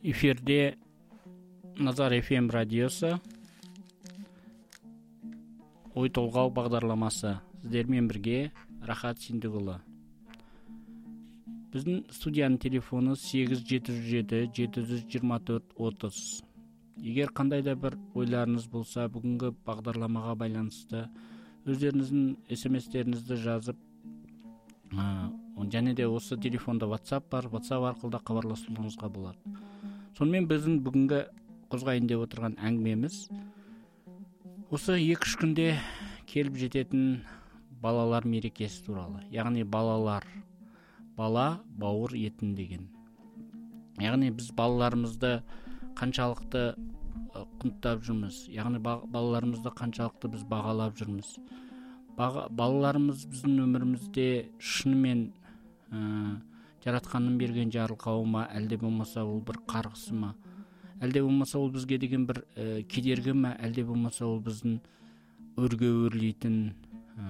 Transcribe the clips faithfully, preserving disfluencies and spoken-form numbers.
Эфирде Назар эф эм радиосы, ой толғау бағдарламасы. Сіздермен бірге Рахат Синдігұлы. Біздің студияның телефоны сегіз жеті жүз жеті жеті жүз жиырма төрт отыз. Егер қандай да бір ойларыңыз болса, бүгінгі бағдарламаға байланысты өздеріңіздің эс эм эстеріңізді жазып, және де осы телефонда WhatsApp бар, WhatsApp арқылы да хабарласуларыңызға болады. Сонымен біздің бүгінгі қозғайын деп отырған әңгімеміз осы екі-үш күнде келіп жететін балалар мерекесі туралы. Яғни балалар, бала бауыр етін деген. Яғни біз балаларымызды қаншалықты құнттап жүрміз, яғни балаларымызды қаншалықты біз бағалап жүрміз. Балаларымыз біздің өмірімізде шынымен ә, жаратқанның берген жарылқауы ма, әлде болмаса ол бір қарғысы ма, әлде болмаса ол бізге деген бір ә, кедергі ма, әлде болмаса ол біздің өрге өрлейтін ә,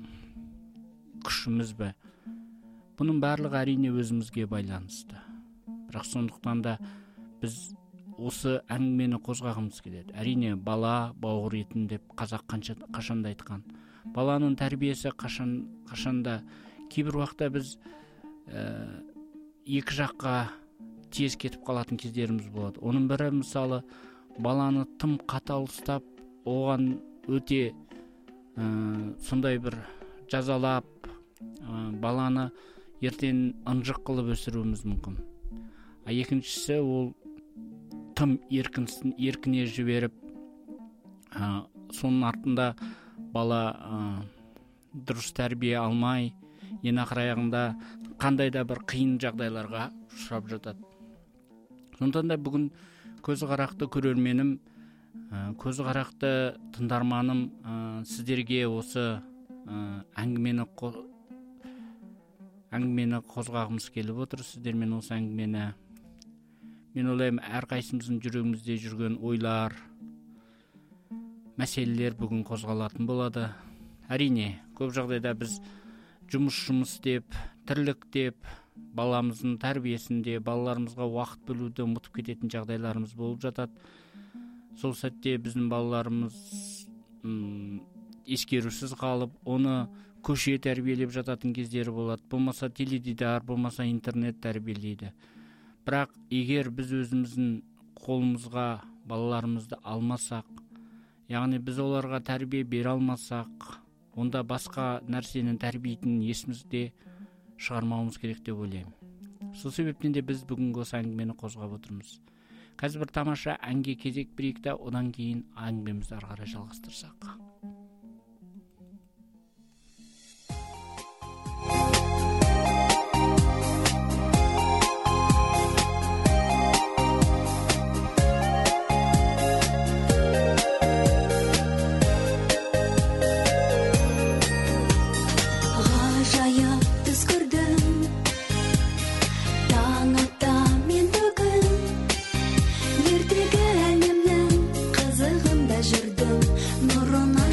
күшіміз бе. Бұның барлығы әрине өзімізге байланысты. Бірақ сондықтан да біз осы әңгімені қозғағымыз келеді. Әрине бала бауыр етін деп қазақ қашанда айтқан. Баланың тәрбиесі қашан, қашанда кейбір уақытта біз ә, екі жаққа тез кетіп қалатын кездеріміз болады. Оның бірі мысалы баланы тым қатал ұстап, оған өте ә, сондай бір жазалап, ә, баланы ертең ынжық қылып өсіруіміз мүмкін. А екіншісі ол тым еркінсін, еркіне жіберіп, ә, соның артында бала ә, дұрыс тәрбие алмай, ең ақыр аяғында қандай да бір қиын жағдайларға ұшырап жатады. Сондықтан да бүгін көзі қарақты көрерменім, ә, көзі қарақты тыңдарманым, ә, сіздерге осы ә, әңгімені қо... әңгімені қозғағымыз келіп отыр. Сіздермен осы әңгімені, мен ойлаймын, әрқайсымыздың жүрегімізде жүрген ойлар, мәселелер бүгін қозғалатын болады. Әрине, көп жағдайда біз жұмыс-жұмыс деп, тірлік деп, баламыздың тәрбиесінде, балаларымызға уақыт бөлуді ұмытып кететін жағдайларымыз болып жатады. Сол сәтте біздің балаларымыз м, ескерусіз қалып, оны көше тәрбиелеп жататын кездері болады. Болмаса теледидар, болмаса интернет тәрбиелейді. Бірақ егер біз өзіміздің қолымызға балаларымызды алмасақ, яғни біз оларға тәрбие бере алмасақ, онда басқа нәрсенің тәрбиетін есімізде шығармауымыз керек деп ойлаймын. Сол себептен де біз бүгінгі осы әңгімені қозғап отырмыз. Қазір бір тамаша әнге кезек берейік та, одан кейін әңгімемізді ары қарай жалғастырсақ. Ертегі әлемнің қызығында жүрдім, нұрына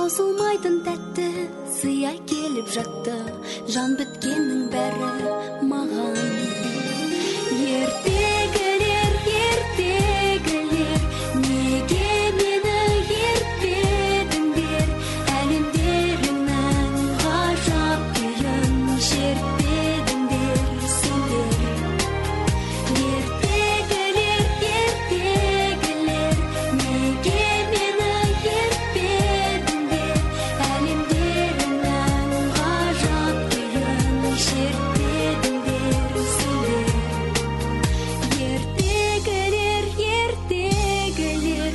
таусылмайтын тәтті сыйай келіп жатты, жан біткеннің бәрі маған. Ертегілер, ертегілер, неге мені ертпедіңдер, әлемдеріңнің ғажап күйін шертпедіңдер сендер. Ертегілер, ертегілер, неге мені ертпедіңдер, әлемдеріңнің ғажап күйін шертпедіңдер сендер. Ертегілер, ертегілер,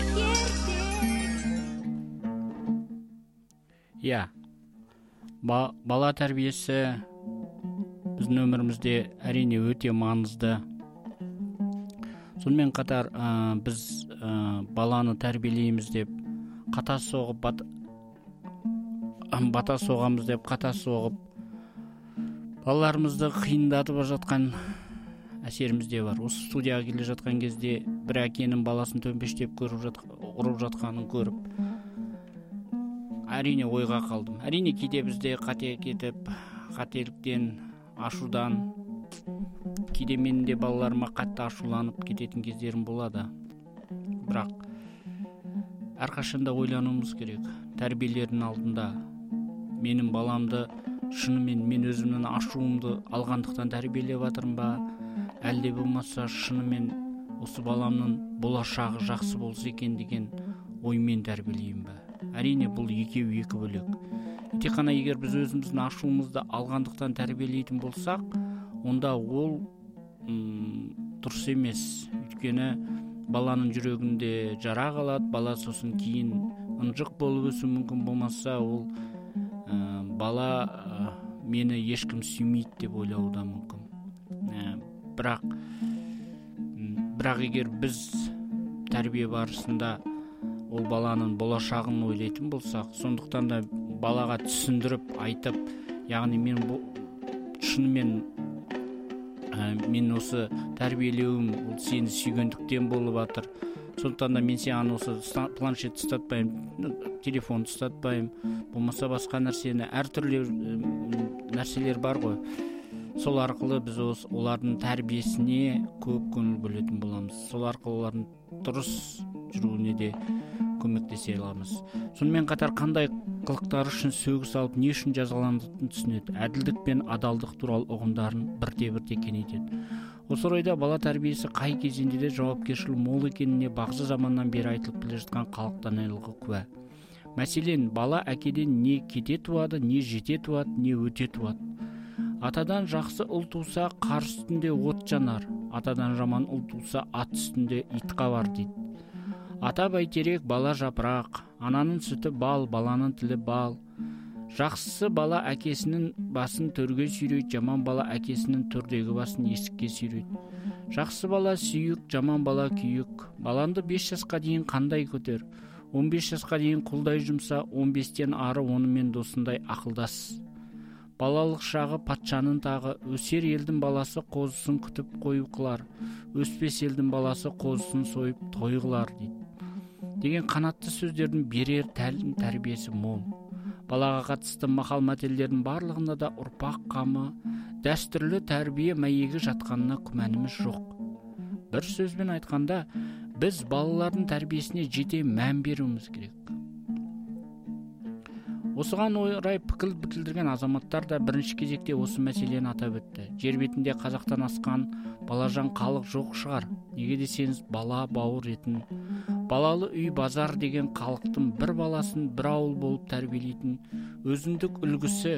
Иә, бала тәрбиесі біздің өмірімізде әрине өте маңызды. Сонымен қатар ә, біз ә, баланы тәрбиелейміз деп қата соғып, бат, бата соғамыз деп қата соғып, балаларымызды қиындатып жатқан әсеріміз де бар. Осы студияға келе жатқан кезде бір әкенің баласын төмпештеп көріп жатқан, ұрып жатқанын көріп, әрине ойға қалдым. Әрине кейде бізде қате кетіп, қателіктен, ашудан, кейде менің де балаларыма қатты ашуланып кететін кездерім болады. Бірақ әрқашанда ойлануымыз керек. Тәрбиелердің алдында менің баламды шынымен мен өзімнің ашуымды алғандықтан тәрбиелеп жатырмын ба, әлде болмаса шынымен осы баламның болашағы жақсы болса екен деген оймен тәрбиелеймін ба? Әрине бұл екеуі екі бөлек. Тек қана егер біз өзіміздің ашуымызды алғандықтан тәрбиелейтін болсақ, онда ол м, дұрыс емес. Өйткені баланың жүрегінде жара қалады, бала сосын кейін ынжық болып өсу мүмкін, болмаса ол ә, бала ә, мені ешкім сүймейді деп ойлауы да мүмкін. Ә, бірақ бірақ егер біз тәрбие барысында ол баланың болашағын ойлайтын болсақ, сондықтан да балаға түсіндіріп айтып, яғни мен бұл шынымен ә, мен осы тәрбиелеуім ол сені сүйгендіктен болып жатыр. Сондықтан да мен саған осы планшет ұстатпаймын, телефон ұстатпаймын, болмаса басқа нәрсені, әртүрлі нәрселер бар ғой. Сол арқылы біз осы олардың тәрбиесіне көп көңіл бөлетін боламыз. Сол арқылы олардың дұрыс жүруіне де көмектесе аламыз. Сонымен қатар қандай қылықтары үшін сөгіс алып, не үшін жазаланатынын түсінеді. Әділдік пен адалдық туралы ұғымдарын бірте-бірте кеңейтеді. Осы орайда бала тәрбиесі қай кезеңде де жауапкершілігі мол екеніне бағзы заманнан бері айтылып келе жатқан халықтан айлығы куә. Мәселен, бала әкеден не кете туады, не жете туады, не өте туады. Атадан жақсы ұл туса, қар үстінде от жанар, атадан жаман ұл туса, ат үстінде ит қабар дейді. Ата бәйтерек, бала жапырақ, ананың сүті бал, баланың тілі бал. Жақсысы бала әкесінің басын төрге сүйрейді, жаман бала әкесінің төрдегі басын есікке сүйрейді. Жақсы бала сүйік, жаман бала күйік. Баланды бес жасқа дейін қандай көтер, он бес жасқа дейін құлдай жұмса, он бестен ары онымен досындай ақылдас. Балалық шағы патшаның тағы, өсер елдің баласы қозысын күтіп қою қылар, өспес елдің баласы қозысын сойып той қылар дейді. Деген қанатты сөздердің берер тәлім тәрбиесі мол. Балаға қатысты мақал мәтелдердің барлығында да ұрпақ қамы, дәстүрлі тәрбие мәйегі жатқанына күмәніміз жоқ. Бір сөзбен айтқанда, біз балалардың тәрбиесіне жете мән беруіміз керек. Осыған орай пікір білдірген азаматтар да бірінші кезекте осы мәселені атап өтті. Жер бетінде қазақтан асқан балажан халық жоқ шығар. Неге десеңіз, бала бауыр етін. Балалы үй базар деген халықтың бір баласын бір ауыл болып тәрбиелейтін өзіндік үлгісі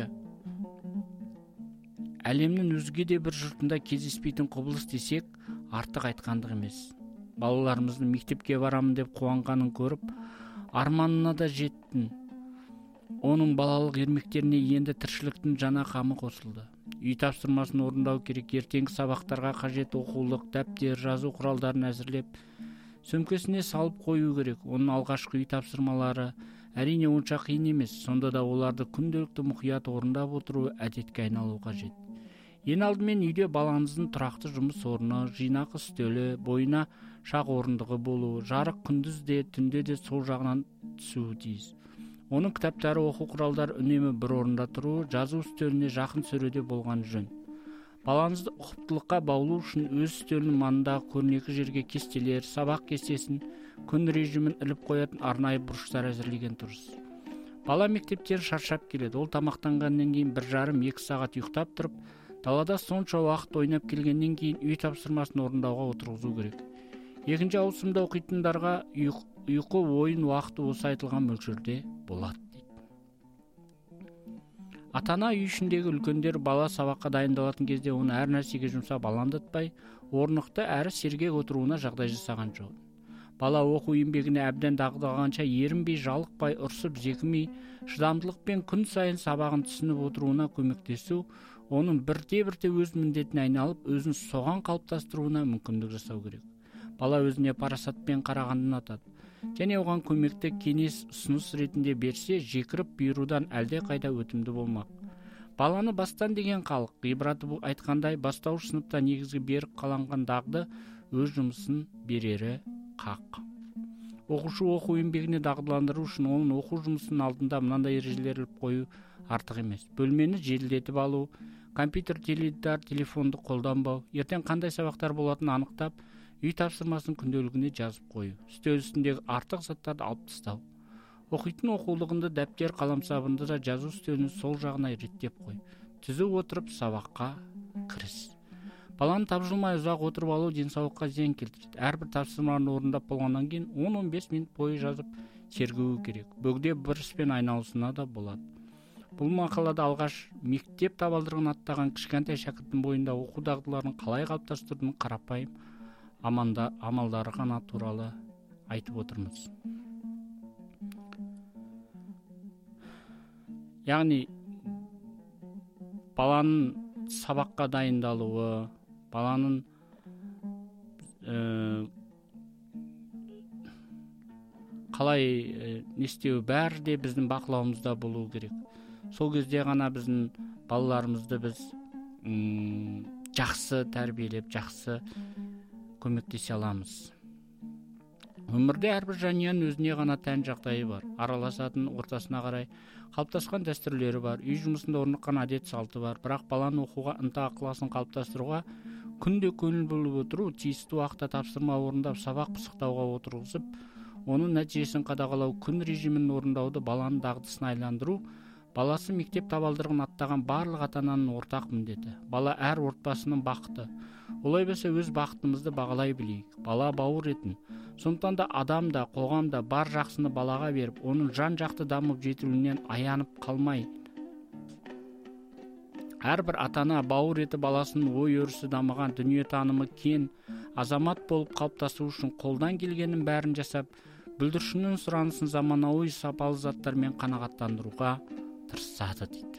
әлемнің өзге де бір жұртында кездеспейтін құбылыс десек, артық айтқандық емес. Балаларымыздың мектепке барамын деп қуанғанын көріп, арманына да жеттін. Оның балалық ермектеріне енді тіршіліктің жаңа қамы қосылды. Үй тапсырмасын орындау керек, ертеңгі сабақтарға қажет оқулық, дәптер, жазу құралдарын әзірлеп, сөмкесіне салып қою керек. Оның алғашқы үй тапсырмалары әрине онша қиын емес, сонда да оларды күнделікті мұқият орындап отыру әдетке айналу қажет. Ең алдымен үйде балаңыздың тұрақты жұмыс орны, жинақы үстелі, бойына шақ орындығы болу, жарық күндіз де түнде де сол жағынан түсуі тиіс. Оның кітаптары, оқу құралдары үнемі бір орында тұруы, жазу үстеліне жақын сөреді болған жөн. Балаңызды ұқыптылыққа баулу үшін өз үстелінің маңындағы көрнекі жерге кестелер, сабақ кестесін, күн режимін іліп қоятын арнайы бұрыштар әзірлеген дұрыс. Бала мектептен шаршап келеді. Ол тамақтанғаннан кейін бір жарым екі сағат ұйықтап тұрып, далада сонша уақыт ойнап келгеннен кейін үй тапсырмасын орындауға отырғызу керек. Екінші ауысымда оқитындарға ұйқы ойын уақыты осы айтылған мөлшерде болады дейді. Ата-ана үй ішіндегі үлкендер бала сабаққа дайындалатын кезде оны әр нәрсеге жұмсап алаңдатпай, орнықты әрі сергек отыруына жағдай жасаған жөн. Бала оқу еңбегіне әбден дағдыланғанша ерінбей, жалықпай, ұрсып, зекімей, шыдамдылықпен күн сайын сабағын түсініп отыруына көмектесу, оның бірте-бірте өз міндетіне айналып, өзін соған қалыптастыруына мүмкіндік жасау керек. Бала өзіне парасатпен қарағанды ұнатады. Және оған көмекті кеңес ұсыныс ретінде берсе, жекіріп бұйырудан әлде қайда өтімді болмақ. Баланы бастан деген халық, ғибраты бұл айтқандай, бастауыш сыныпта негізгі берік қаланған дағды өз жұмысын берері қақ. Оқушы оқу еңбегіне дағдыландыру үшін оның оқу жұмысының алдында мынандай ережелер іліп қою артық емес. Бөлмені желдетіп алу, компьютер, теледидар, телефонды қолданбау, ертең қандай сабақтар болатынын анықтап, үй тапсырмасын күнделігіне жазып қою, үстел үстіндегі артық заттарды алып тастау. Оқитын оқулығынды, дәптер, қаламсабынды да жазу үстелінің сол жағына реттеп қой. Түзу отырып сабаққа кіріс. Баланы тапжылмай ұзақ отырып алу денсаулыққа зиян келтіреді. Әрбір тапсырманы орындап болғаннан кейін он он бес минут бойы жазып сергуі керек. Бөгде бір іспен айналысына да болады. Бұл мақалада алғаш мектеп табалдырығын аттаған кішкентай шәкірттің бойында оқу дағдыларын қалай қалыптастырудың қарапайым аманда амалдары ғана туралы айтып отырмыз. Яғни баланың сабаққа дайындалуы, баланың ә, қалай ә, не істеуі бәрі де біздің бақылауымызда болуы керек. Сол кезде ғана біздің балаларымызды біз ұм, жақсы тәрбиелеп, жақсы көмектесе аламыз. Өмірде әрбір жанұяның өзіне ғана тән жағдайы бар. Араласатын ортасына қарай қалыптасқан дәстүрлері бар. Үй жұмысында орныққан әдет салты бар. Бірақ баланы оқуға ынта ықыласын қалыптастыруға күнде көңіл бөліп отыру, тиісті уақытта тапсырма орындап, сабақ пысықтауға отырғызып, оның нәтижесін қадағалау, күн режимін орындауды баланың дағдысына айландыру, баласы мектеп табалдырығын аттаған барлық ата-ананың ортақ міндеті. Бала әр отбасының бақыты. Олай болса өз бақытымызды бағалай білейік. Бала бауыр етін. Сондықтан да адам да, қоғам да бар жақсыны балаға беріп, оның жан-жақты дамып жетілуінен аянып қалмай. Әрбір ата-ана бауыр еті баласының ой өрісі дамыған, дүние танымы кен, азамат болып қалыптасу үшін қолдан келгенін бәрін жасап, бүлдіршіннің сұранысын заманауи сапалы заттармен қанағаттандыруға тырысады дейді.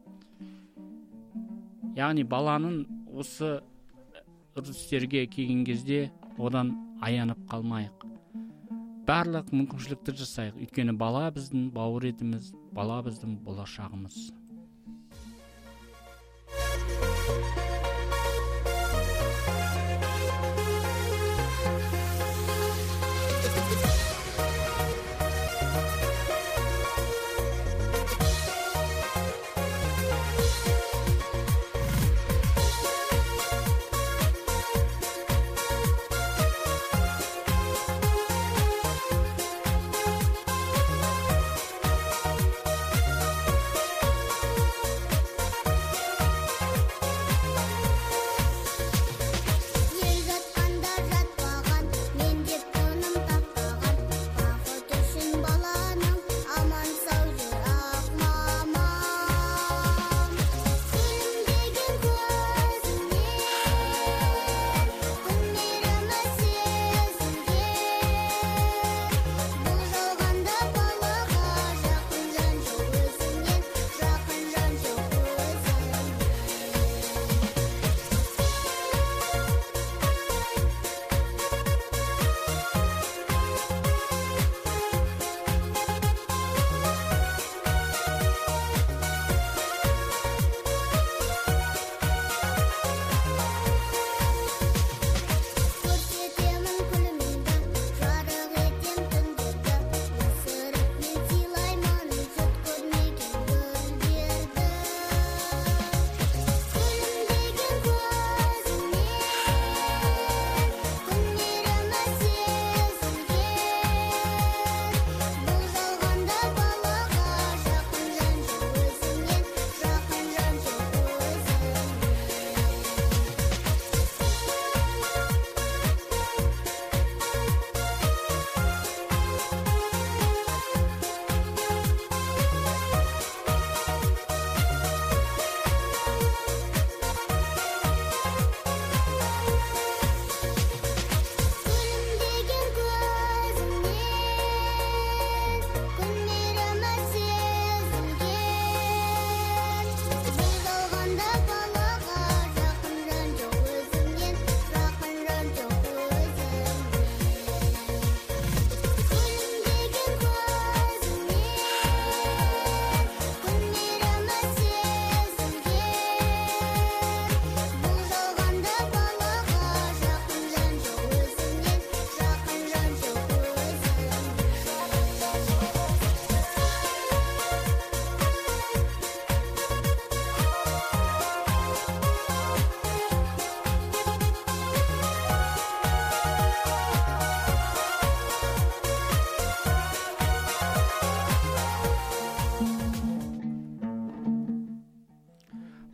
Яғни баланың осы үрдістерге келген кезде одан аянып қалмайық. Барлық мүмкіншілікті жасайық. Өйткені бала біздің бауыр етіміз, бала біздің болашағымыз.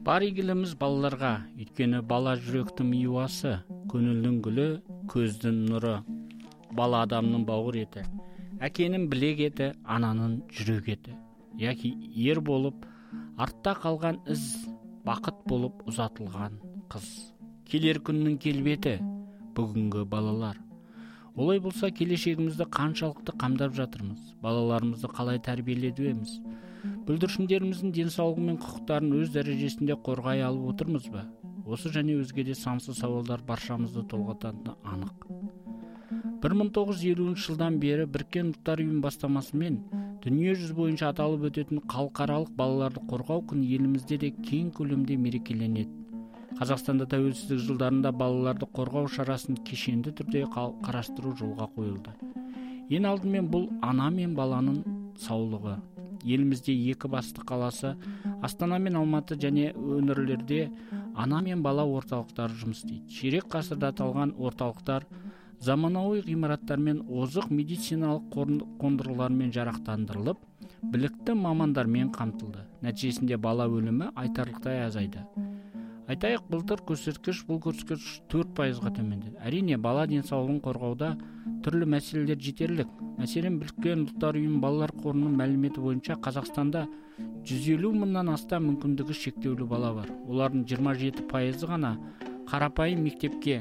Бар игіліміз балаларға, өйткені бала жүректің миуасы, көңілдің гүлі, көздің нұры. Бала адамның бауыр еті, әкенің білек еті, ананың жүрек еті. Яки ер болып, артта қалған із, бақыт болып ұзатылған қыз. Келер күннің келбеті, бүгінгі балалар. Олай болса, келешегімізді қаншалықты қамдап жатырмыз? Балаларымызды қалай тәрбиеледіміз? Бүлдіршіндеріміздің денсаулығы мен құқықтарын өз дәрежесінде қорғай алып отырмыз ба? Осы және өзге де сансыз сауалдар баршамызды толғататыны анық. бір мың тоғыз жүз елуінші жылдан бері Біріккен Ұлттар Ұйымы бастамасымен дүние жүзі бойынша аталып өтетін халықаралық балаларды қорғау күні елімізде де кең көлемде мерекеленеді. Қазақстанда тәуелсіздік жылдарында балаларды қорғау шарасын кешенді түрде қарастыру жолға қойылды. Ең алдымен бұл ана мен баланың саулығы. Елімізде екі басты қаласы, Астана мен Алматы және өңірлерде ана мен бала орталықтары жұмыс істейді. Ширек ғасырда аталған орталықтар заманауи ғимараттармен, озық медициналық қондырғылармен жарақтандырылып, білікті мамандармен қамтылды. Нәтижесінде бала өлімі айтарлықтай азайды. Айтайық, былтыр көрсеткіш бұл көрсеткіш төрт пайызға төмендеді. Әрине, бала денсаулығын қорғауда түрлі мәселелер жетерлік. Мәселен, Біріккен Ұлттар Ұйымы балалар қорының мәліметі бойынша Қазақстанда жүз елу мыңнан астам мүмкіндігі шектеулі бала бар. Олардың жиырма жеті пайызы ғана қарапайым мектепке,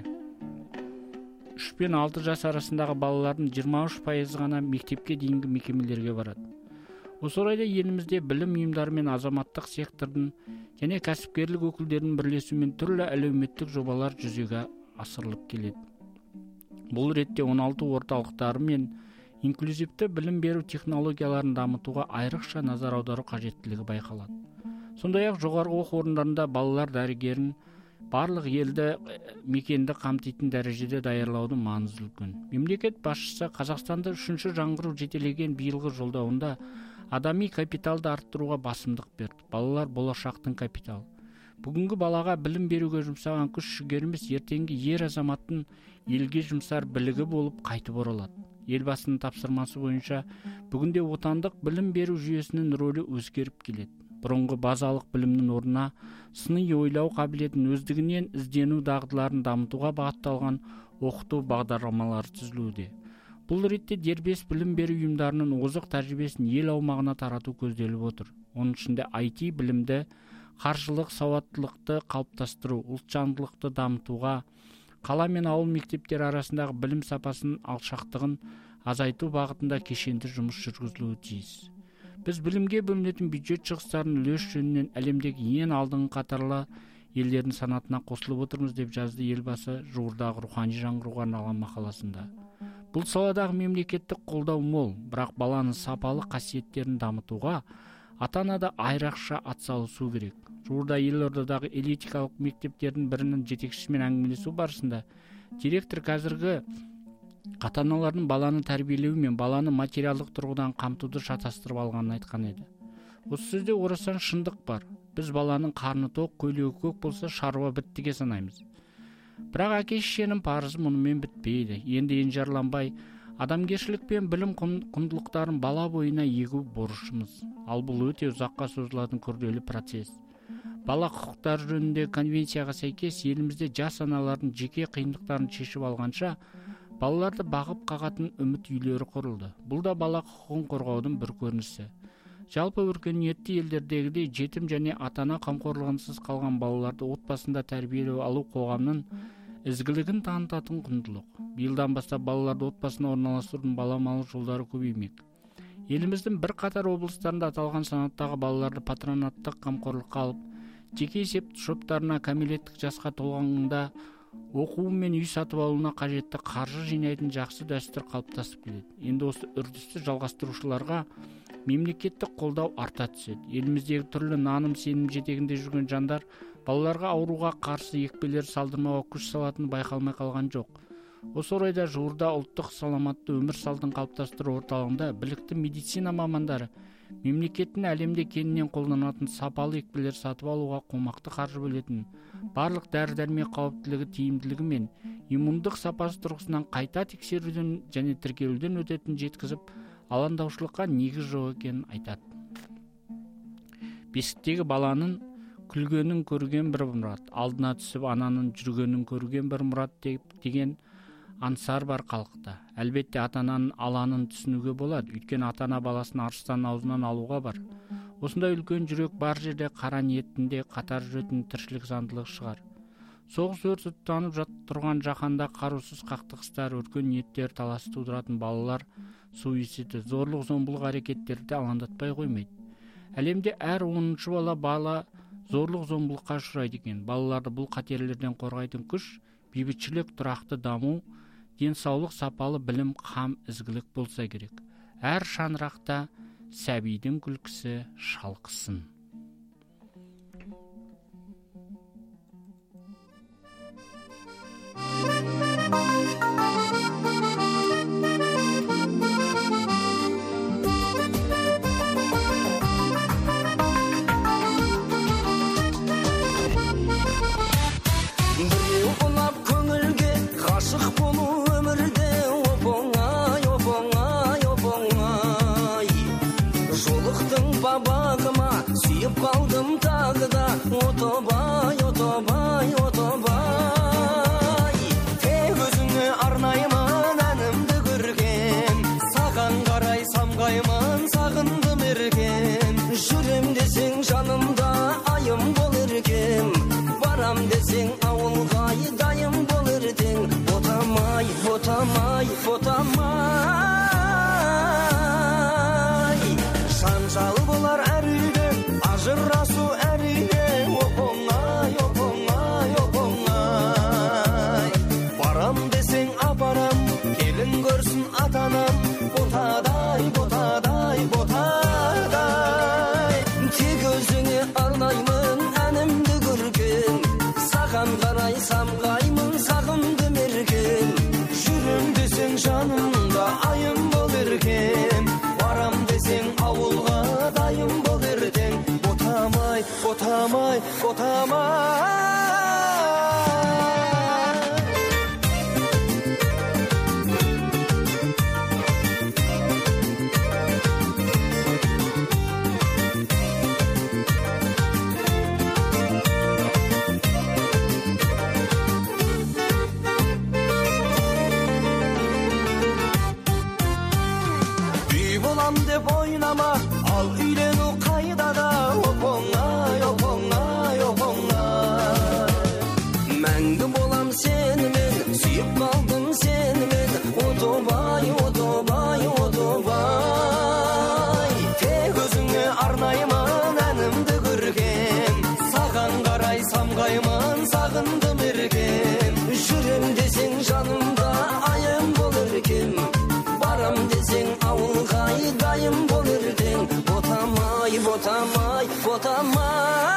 үш пен алты жас арасындағы балалардың жиырма үш пайызы ғана мектепке дейінгі мекемелерге барады. Осы орайда елімізде білім ұйымдары мен азаматтық сектордың және кәсіпкерлік өкілдерінің бірлесуімен түрлі әлеуметтік жобалар жүзеге асырылып келеді. Бұл ретте он алты орталықтары мен инклюзивті білім беру технологияларын дамытуға айрықша назар аудару қажеттілігі байқалады. Сондай-ақ жоғарғы оқу орындарында балалар дәрігерін барлық елді мекенді қамтитын дәрежеде даярлаудың маңызы үлкен. Мемлекет басшысы Қазақстанда үшінші жаңғыру жетелеген биылғы жолдауында адами капиталды арттыруға басымдық берді. Балалар болашақтың капиталы. Бүгінгі балаға білім беруге жұмсаған күш жігеріміз ертеңгі ер азаматтың елге жұмсар білігі болып қайтып оралады. Елбасының тапсырмасы бойынша бүгінде отандық білім беру жүйесінің рөлі өзгеріп келеді. Бұрынғы базалық білімнің орнына сыни ойлау қабілетін өздігінен іздену дағдыларын дамытуға бағытталған оқыту бағдарламалары түзілуде. Бұл ретте дербес білім беру ұйымдарының озық тәжірибесін ел аумағына тарату көзделіп отыр. Оның ішінде ай ти білімді, қаржылық сауаттылықты қалыптастыру, ұлтжандылықты дамытуға, қала мен ауыл мектептері арасындағы білім сапасының алшақтығын азайту бағытында кешенді жұмыс жүргізілуі тиіс. Біз білімге бөлінетін бюджет шығыстарын үлес жөнінен әлемдегі ең алдыңғы қатарлы елдердің санатына қосылып отырмыз деп жазды елбасы жуырдағы рухани жаңғыруға арналған мақаласында. Бұл саладағы мемлекеттік қолдау мол, бірақ баланың сапалы қасиеттерін дамытуға ата-анада айрықша атсалысу керек. Жуырда елордадағы элитикалық мектептердің бірінің жетекшісімен әңгімелесу барысында директор қазіргі ата-аналардың баланы тәрбиелеу мен баланы материалдық тұрғыдан қамтуды шатастырып алғанын айтқан еді. Осы сөзде орасан шындық бар. Біз баланың қарны тоқ, көйлегі көк болса шаруа біттіге санаймыз. Бірақ әке-шешенің парызы мұнымен бітпейді. Енді енжарланбай, адамгершілік пен білім құндылықтарын бала бойына егу борышымыз. Ал бұл өте ұзаққа созылатын күрделі процесс. Бала құқықтары жөнінде конвенцияға сәйкес елімізде жас аналардың жеке қиындықтарын шешіп алғанша балаларды бағып қағатын үміт үйлері құрылды. Бұл да бала құқығын қорғаудың бір көрінісі. Жалпы өркениетті елдердегідей жетім және ата-ана қамқорлығынсыз қалған балаларды отбасында тәрбиелеу алу қоғамның ізгілігін танытатын құндылық. Биылдан бастап балаларды отбасына орналастырудың баламалы жолдары көбеймек. Еліміздің бір қатар облыстарында аталған санаттағы балаларды патронаттық қамқорлыққа алып, жеке есеп шоттарына кәмелеттік жасқа толғанында оқуы мен үй сатып алуына қажетті қаржы жинайтын жақсы дәстүр қалыптасып келеді. Енді осы үрдісті жалғастырушыларға мемлекеттік қолдау арта түседі. Еліміздегі түрлі наным сенім жетегінде жүрген жандар балаларға ауруға қарсы екпелер салдырмауға күш салатыны байқалмай қалған жоқ. Осы орайда жуырда ұлттық саламатты өмір салтын қалыптастыру орталығында білікті медицина мамандары мемлекеттің әлемде кеңінен қолданатын сапалы екпелер сатып алуға қомақты қаржы бөлетін, барлық дәрі-дәрмек қауіптілігі тиімділігі мен иммундық сапасы тұрғысынан қайта тексеруден және тіркелуден өтетін жеткізіп, алаңдаушылыққа негіз жоқ екенін айтады. Бесіктегі баланың күлгенін көрген бір мұрат, алдына түсіп ананың жүргенін көрген бір мұрат деген аңсар бар халықта. Әлбетте ата-ананың аланын түсінуге болады, өйткені ата-ана баласын арыстан аузынан алуға бар. Осындай үлкен жүрек бар жерде қара ниетінде қатар жүретін тіршілік заңдылық шығар. Соғыс өрт тұтанып тұрған жаһанда қарусыз қақтығыстар, өркен ниеттер, талас тудыратын балалар суициді, зорлық зомбылық әрекеттерді алаңдатпай қоймайды. Әлемде әр оныншы бала бала зорлық зомбылыққа ұшырайды екен. Балаларды бұл қатерлерден қорғайтын күш бейбітшілік, тұрақты даму, денсаулық, сапалы білім, қам, ізгілік болса керек. Әр шаңырақта сәбидің күлкісі шалқысын. Ғашық болу өмірде оп-оңай, оп-оңай, оп-оңай. Жолықтың бабағыма, сүйіп қалдым тағы да, отобай, отобай, отобай. Тек өзіңе арнаймын әнімді көрген, саған қарай самғаймын, сағындым ерген. Жүрем десең жанымда айым бол еркем, барам десең ауылға дайым бол ертең. Ботамай, ботамай, ботамай. Жанжал болар әр үйде, ажырасу әр үйде. Оп-оңай, оп-оңай, оп-оңай. Барам десең апарам, келін көрсін атанам. Ботадай, ботадай, ботадай. Тек өзіңе арнаймын әнімді көрген, саған қарай самғаймын, сағындым ерген. Жүрем десең жанымда айым бол ерген, барам десең ауылға дайым бол ертең. Ботамай, ботамай, ботамай. Деп ойнама, ал үйлену қайдада. Оп-оңай, оп-оңай, оп-оңай. Мәңгі болам сенімен, сүйіп қалдым сенімен. Отобай, отобай, отобай. Тек өзіңе арнаймын әнімді көрген, саған қарай самғаймын, сағындым ерген. Жүрем десең жанымда айым бол еркем, барам десең ауылға дайым бол ертең. Ботамай, ботамай, ботамай.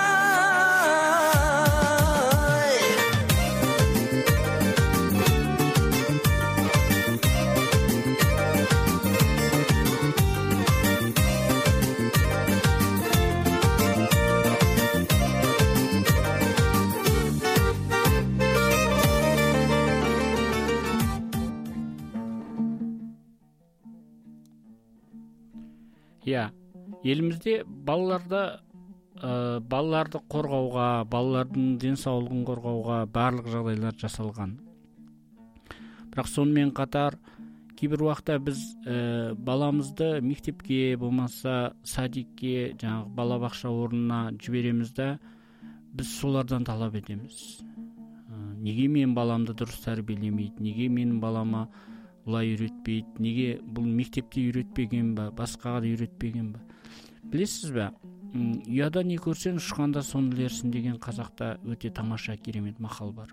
Я, елімізде балаларды ә, балаларды қорғауға, балалардың денсаулығын қорғауға барлық жағдайлар жасалған. Бірақ сонымен қатар кейбір уақытта біз ә, баламызды мектепке, болмаса садикке, жаңағы балабақша орнына жібереміз де, біз солардан талап етеміз. Ә, неге мен баламды дұрыс тәрбиелемейді, неге менің балама бұлай үйретпейді, неге бұл мектепте үйретпеген ба, басқаға да үйретпеген ба? Білесіз бе, ұяда не көрсең ұшқанда соны ілерсің деген қазақта өте тамаша, керемет мақал бар.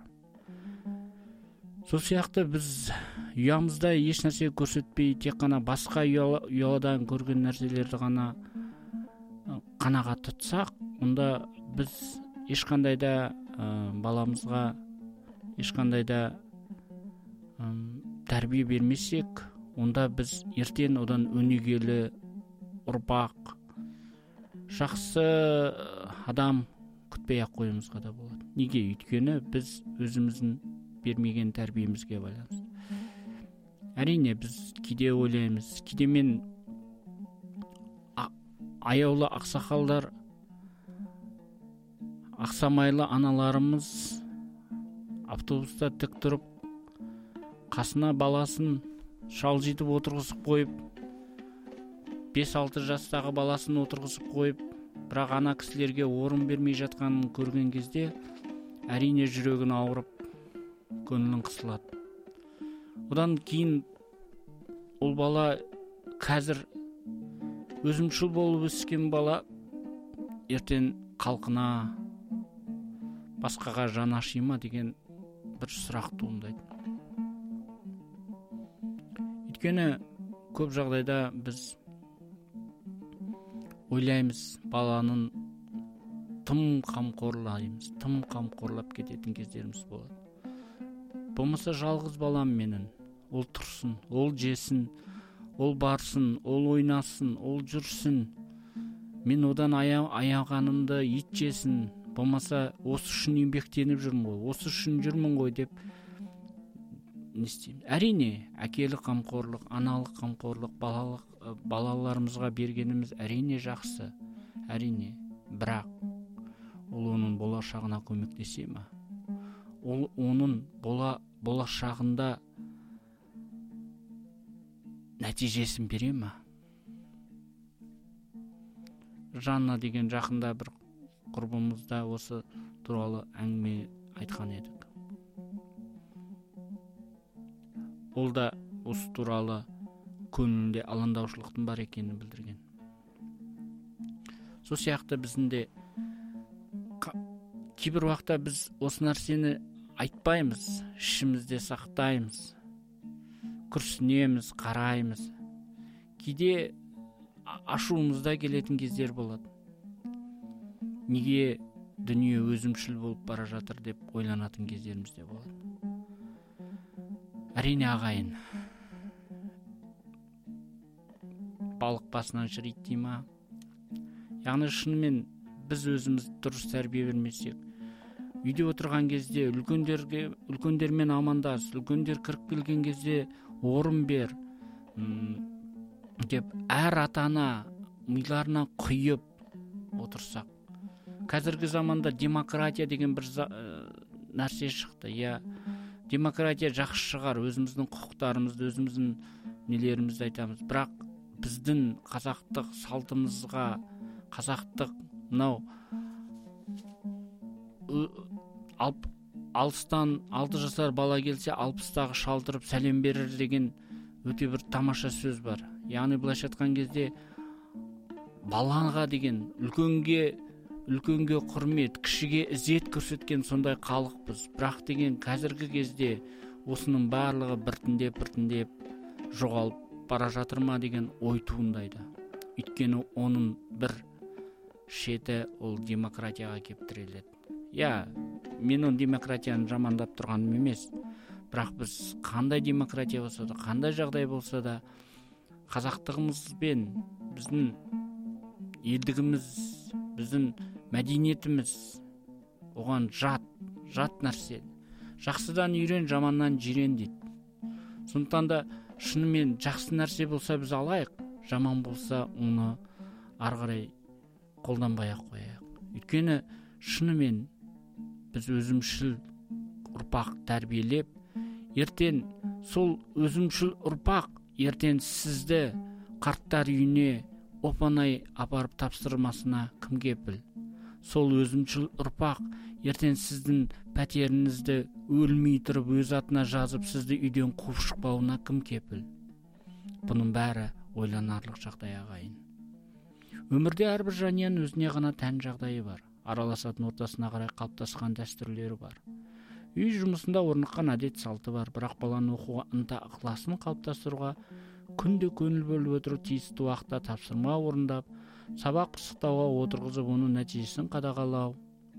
Сол сияқты біз ұямызда еш нәрсе көрсетпей, тек қана басқа ұядан көрген нәрселерді ғана қанағат тұтсақ, онда біз ешқандай да ә, баламызға ешқандай да ә, тәрбие бермесек, онда біз ертең одан өнегелі ұрпақ, жақсы адам күтпей ақ қоюымызға да болады. Неге? Өйткені біз өзіміздің бермеген тәрбиемізге байланысты. Әрине біз кейде ойлаймыз, кейде мен аяулы ақсақалдар аксамайлы аналарымыз автобуста тик туруп касына баласын шалжыйтып отургузуп коюп, беш алты жастагы баласын отургузуп коюп, бирок ана кисилерге орун бермей жатканын көргөн кезде әрине жүрөгүн ауырып, көңүлүн кысылат. Одан кийин ол бала қазір өзүмчүл болуп өскен бала эртең калкына башкага жан ашыйма деген бир сурак туындайт. Өйткөнү көп жагдайда биз ойлаймыз, баланын тым камкорлайбыз, тым камкорлап кететін кездерimiz болот. Болмаса жалгыз балам менен, ол турсун, ол жесин, ол барсын, ол ойнасын, ол жүрсүн. Мен одан аяганымды ит жесин, болмаса осы үчүн эмгектенип жүрмүн ғой, осы үчүн жүрмүн ғой деп не істейм. Әрине, әкелік камкорлук, аналык камкорлук, балалык балаларымызга бергенimiz әрине жакшы, әрине. Бирок ол онун болашагына көмөктөсө ма? Ол онун бола болашагында нәтижесин бере ма? Жанна деген жакында бир курбумузда осы тууралуу әңгиме айткан едик. Ол да осы тууралуу көңүлүндө алаңдаушылыктын бар экенин билдирген. Сол сыяктуу биздин де кейбір уақытта біз осы нәрсені айтпаймыз, ішімізде сақтаймыз, күрсінеміз, қараймыз. Кейде ашуымызда келетін кездер болады. Неге дүние өзімшіл болып бара жатыр деп ойланатын кездеріміз де болады. Әрине ағайын, балық басынан шірейді дей ма? Яғни шынымен біз өзіміз дұрыс тәрбие бермесек, үйде отырған кезде үлкендерге үлкендермен амандас, үлкендер кіріп келген кезде орын бер деп әр ата-ана миларына құйып отырсақ. Қазіргі заманда демократия деген бір нәрсе шықты. Я демократия жақсы шығар, өзіміздің құқықтарымызды, өзіміздің нелерімізді айтамыз. Бірақ біздің қазақтық салтымызға, қазақтық мынау алыстан алты жасар бала келсе алпыстағы шалдырып сәлем берер деген өте бір тамаша сөз бар. Яғни былайша айтқан кезде балаға деген үлкенге үлкенге құрмет, кішіге ізет көрсеткен сондай халықпыз. Бірақ деген қазіргі кезде осының барлығы біртіндеп біртіндеп жоғалып бара жатыр ма деген ой туындайды. Өйткені оның бір шеті ол демократияға келіп тіреледі. Я, мен оның демократияны жамандап тұрғаным емес. Бірақ біз қандай демократия болса да, қандай жағдай болса да, қазақтығымызбен біздің елдігіміз, біздің мәдениетіміз оған жат, жат нәрсе. Жақсыдан үйрен, жаманнан жирен дейді. Сондықтан да шынымен жақсы нәрсе болса біз алайық, жаман болса оны ары қарай қолданбай-ақ қояйық. Өйткені шынымен біз өзімшіл ұрпақ тәрбиелеп, ертең сол өзімшіл ұрпақ ертең сізді қарттар үйіне оп-оңай апарып тапсырмасына кім кепіл? Сол өзімшіл ұрпақ ертең сіздің пәтеріңізді өлмей тұрып өз атына жазып сізді үйден қуып шықпауына кім кепіл? Бұның бәрі ойланарлық жағдай ағайын. Өмірде әрбір жанияның өзіне ғана тән жағдайы бар. Араласатын ортасына қарай қалыптасқан дәстүрлері бар. Үй жұмысында орныққан әдет салты бар, бірақ баланы оқуға ынта ықыласын қалыптастыруға күнде көңіл бөліп отырып, тиісті уақытта тапсырма орындап, сабақ пысықтауға отырғызып, оның нәтижесін қадағалау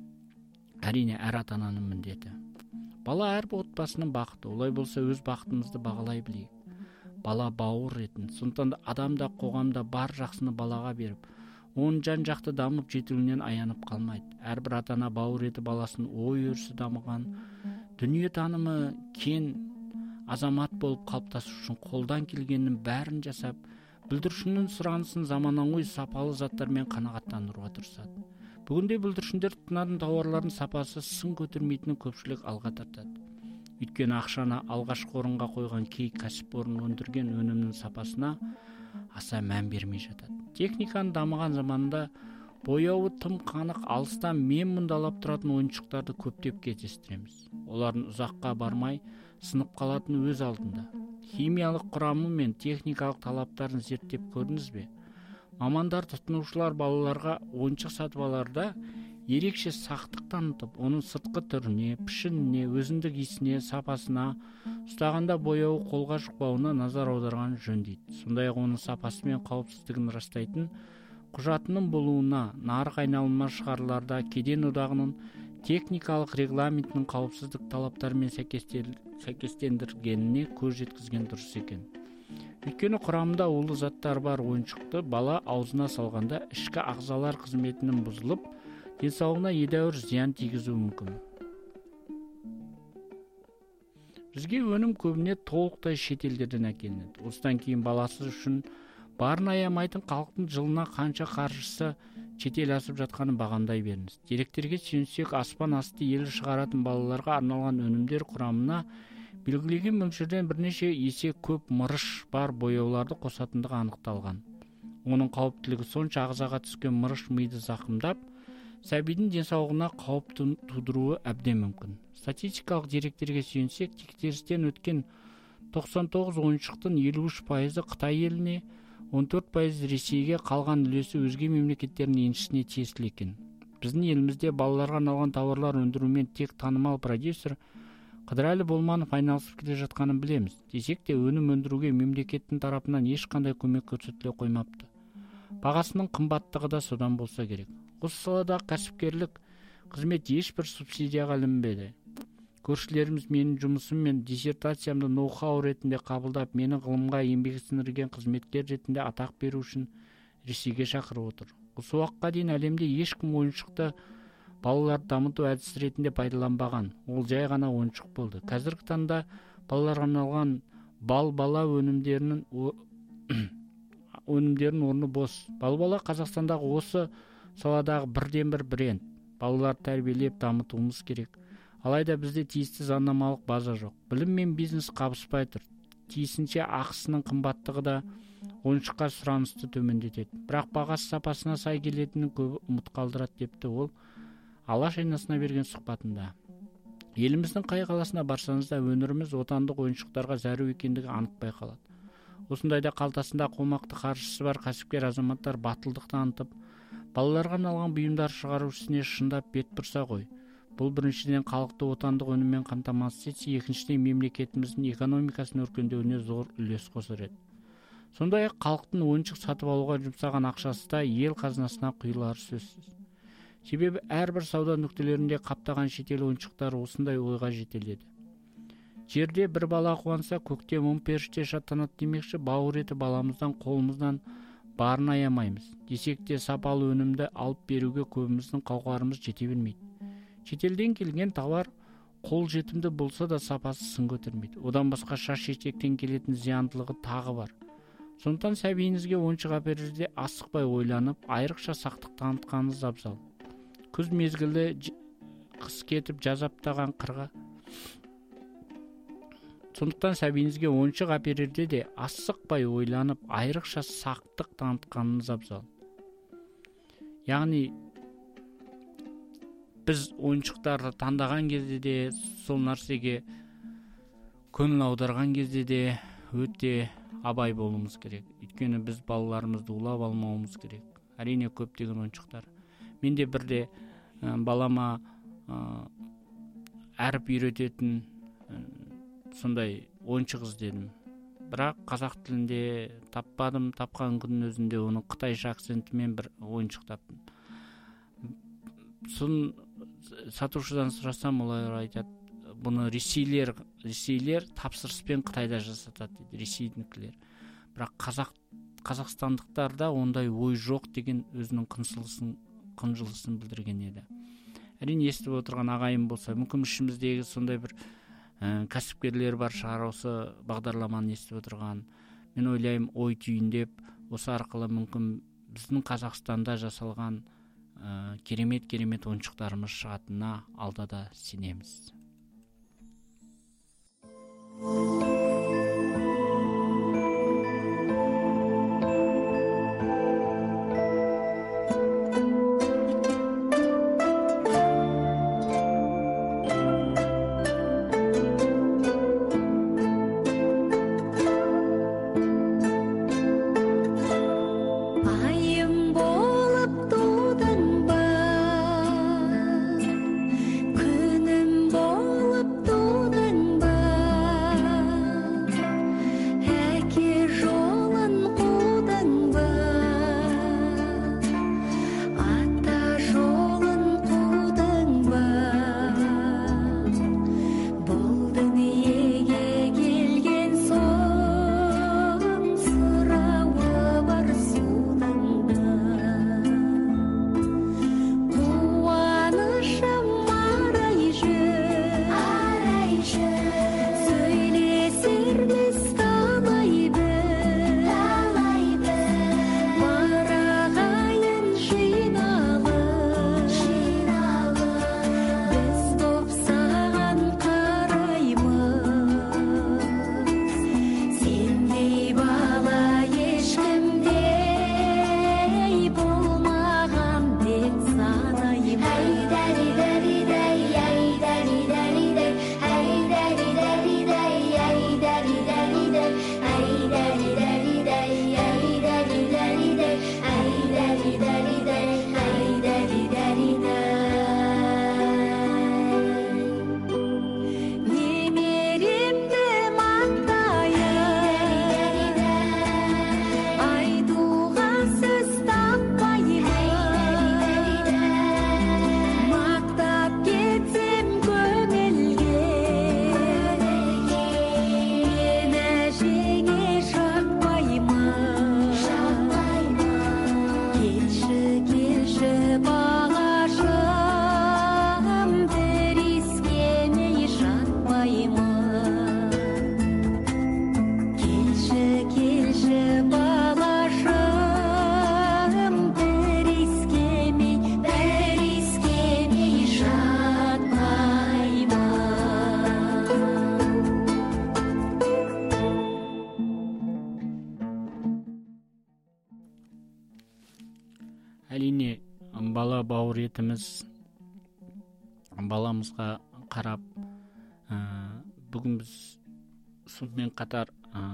әрине әр ата-ананың міндеті. Бала әр отбасының бақыты, олай болса өз бақытымызды бағалай білейік. Бала бауыр етін, сондықтан адамда қоғамда бар жақсыны балаға беріп, оның жан-жақты дамып жетілуінен аянып қалмайды. Әрбір ата-ана бауыр еті баласын ой өрісі дамыған, дүние танымы кен азамат болып қалыптасу үшін қолдан келгеннің бәрін жасап, бүлдіршіннің сұранысын заманауи сапалы заттармен қанағаттандыруға тырысады. Бүгінде бүлдіршіндер тұтынатын тауарлардың сапасы сын көтермейтінін көпшілік алға тартады. Өйткені ақшаны алғашқы орынға қойған кей кәсіпорын өндірген өнімнің сапасына аса мән бермей жатады. Техниканың дамыған заманында бояуы тым қанық, алыстан мен мұндалап тұратын ойыншықтарды көптеп кездестіреміз. Олардың ұзаққа бармай сынып қалатын өз алдында. Химиялық құрамы мен техникалық талаптарын зерттеп көрдіңіз бе? Мамандар тұтынушылар балаларға ойыншық сатып аларда ерекше сақтық танытып, оның сыртқы түріне, пішініне, өзіндік иісіне, сапасына, ұстағанда бояуы қолға жұқпауына назар аударған жөн дейді. Сондай-ақ оның сапасы мен қауіпсіздігін растайтын құжатының болуына, нарық айналымына шығарыларда кеден одағының техникалық регламентінің қауіпсіздік талаптарымен сәйкестендіргеніне көз жеткізген дұрыс екен. Өйткені құрамында улы заттар бар ойыншықты бала аузына салғанда ішкі ағзалар қызметінің бұзылып, денсаулығына едәуір зиян тигізуі мүмкін. Бізге өнім көбіне толықтай шетелдерден әкелінеді. Осыдан кейін баласы үшін барын аямайтын халықтың жылына қанша қаржысы шетел асып жатқанын бағамдай беріңіз. Деректерге сүйенсек, аспан асты елі шығаратын балаларға арналған өнімдер құрамына белгіленген мөлшерден бірнеше есе көп мырыш бар бояуларды қосатындығы анықталған. Оның қауіптілігі сонша ағзаға түскен мырыш миды зақымдап, сәбидің денсаулығына қауіп тудыруы әбден мүмкін. Статистикалық деректерге сүйенсек, тексерістен өткен тоқсан тоғыз ойыншықтың елу үш пайызы Қытай еліне, он төрт пайыз Ресейге, қалған үлесі өзге мемлекеттердің еншісіне тиесілі екен. Біздің елімізде балаларға арналған тауарлар өндірумен тек танымал продюсер Қыдырәлі Болманов айналысып келе жатқанын білеміз. Десек те, өнім өндіруге мемлекеттің тарапынан ешқандай көмек көрсетіле қоймапты. Бағасының қымбаттығы да содан болса керек. Осы саладағы кәсіпкерлік қызмет ешбір субсидияға ілінбеді. Көршілеріміз менің жұмысым мен диссертациямды ноу-хау ретінде қабылдап, мені ғылымға еңбек сіңірген қызметкер ретінде атақ беру үшін Ресейге шақырып отыр. Осы уақытқа дейін әлемде ешкім ойыншықты балаларды дамыту әдісі ретінде пайдаланбаған. Ол жай ғана ойыншық болды. Қазіргі таңда балаларға арналған бал-бала өнімдерінің өнімдерінің орны бос. Бал-бала Қазақстандағы осы саладағы бірден бір бренд. Балаларды тәрбиелеп дамытуымыз керек. Алайда бізде тиісті заңнамалық база жоқ. Білім мен бизнес қабыспай тұр. Тиісінше ақысының қымбаттығы да ойыншыққа сұранысты төмендетеді. Бірақ бағасы сапасына сай келетінін көбі ұмыт қалдырады депті ол Алаш айнасына берген сұхбатында. Еліміздің қай қаласына барсаңыз да өңіріміз отандық ойыншықтарға зәру екендігі анық байқалады. Осындайда қалтасында қомақты қаржысы бар кәсіпкер азаматтар батылдық танытып, балаларға арналған бұйымдар шығару ісіне шындап бет бұрса ғой. Бұл біріншіден халықты отандық өніммен қамтамасыз етсе, екіншіден мемлекетіміздің экономикасының өркендеуіне зор үлес қосар еді. Сондай-ақ халықтың ойыншық сатып алуға жұмсаған ақшасы да ел қазынасына құйылары сөзсіз. Себебі әрбір сауда нүктелерінде қаптаған шетел ойыншықтары осындай ойға жетеледі. Жерде бір бала қуанса, көкте мың періште шаттанады демекші, бауыр еті баламыздан қолымыздан барын аямаймыз. Десек те сапалы өнімді алып беруге көбіміздің қауқарымыз жете бермейді. Шетелден келген тауар қол жетімді болса да сапасы сын көтермейді. Одан басқа шаш етектен келетін зияндылығы тағы бар. Сондықтан сәбиіңізге ойыншық әперерде асықпай ойланып, айрықша сақтық танытқаныңыз абзал. Күз мезгілі қыс кетіп жазаптаған қырға. Сондықтан сәбиіңізге ойыншық әперерде де асықпай ойланып, айрықша сақтық танытқаныңыз абзал. Яғни біз ойыншықтарды таңдаған кезде де, сол нәрсеге көңіл аударған кезде де өте абай болуымыз керек. Өйткені біз балаларымызды улап алмауымыз керек. Әрине көптеген ойыншықтар. Мен де бірде ә, балама ә, әріп үйрететін ә, сондай ойыншық іздедім. Бірақ қазақ тілінде таппадым. Тапқан күннің өзінде оның қытайша акцентімен бір ойыншық таптым. Сон сатушыдан сұрасам, олар айтады, бұны ресейлер, ресейлер тапсырыспен Қытайда жасатады дейді, ресейдікілер. Бірақ қазақ қазақстандықтарда ондай ой жоқ деген өзінің қынжылысын қынжылысын білдірген еді. Әрине естіп отырған ағайын болса, мүмкін ішіміздегі сондай бір ә, кәсіпкерлер бар шығар, осы бағдарламаны естіп отырған. Мен ойлаймын, ой түйіндеп, осы арқылы мүмкін біздің Қазақстанда жасалған керемет керемет ойыншықтарымыз шығатынына алда да сенеміз. Әрине, бала бауыр етіміз, баламызға қарап, ә, бүгін біз сонымен қатар ә,